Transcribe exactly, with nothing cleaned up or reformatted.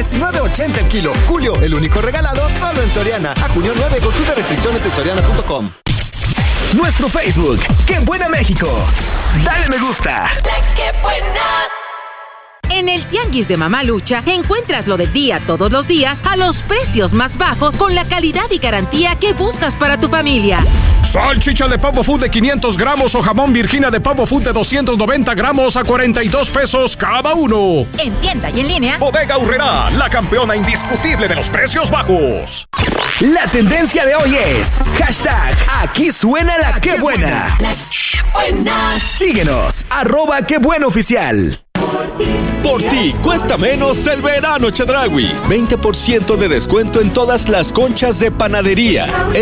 diecinueve ochenta el kilo. Julio, el único regalado solo en Soriana. A junio nueve, consulta restricciones en soriana punto com. Nuestro Facebook, ¡Qué Buena México! Dale me gusta. La que buena. En el Tianguis de Mamalucha encuentras lo del día todos los días a los precios más bajos con la calidad y garantía que buscas para tu familia. Salchicha de pavo food de quinientos gramos o jamón Virginia de pavo food de doscientos noventa gramos a cuarenta y dos pesos cada uno. En tienda y en línea. Bodega Aurrerá, la campeona indiscutible de los precios bajos. La tendencia de hoy es hashtag aquí suena la que buena. La que buena. Síguenos, arroba que buena oficial. Por ti cuesta menos el verano Chedraui. veinte por ciento de descuento en todas las conchas de panadería.